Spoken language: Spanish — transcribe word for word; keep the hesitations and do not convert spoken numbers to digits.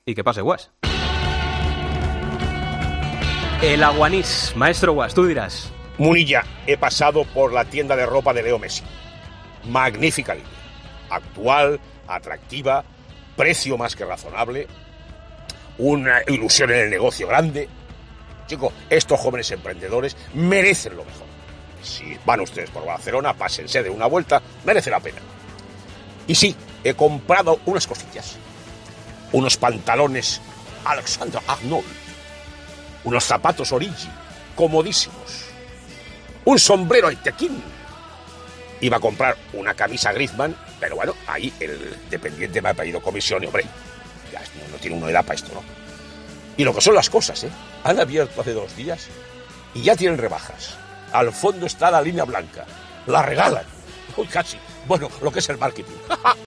y que pase Guas. El Aguanís, maestro Guas, tú dirás. Munilla, he pasado por la tienda de ropa de Leo Messi. Magnífica línea. Actual, atractiva, precio más que razonable, una ilusión en el negocio grande. Chicos, estos jóvenes emprendedores merecen lo mejor. Si van ustedes por Barcelona, pásense de una vuelta, merece la pena. Y sí, he comprado unas cosillas. Unos pantalones Alexander Arnold. Unos zapatos Origi, comodísimos. Un sombrero Aitekin. Iba a comprar una camisa Griezmann, pero bueno, ahí el dependiente me ha pedido comisión y, hombre, ya no, no tiene uno edad para esto, ¿no? Y lo que son las cosas, ¿eh? Han abierto hace dos días y ya tienen rebajas. Al fondo está la línea blanca. La regalan. Uy, casi. Bueno, lo que es el marketing.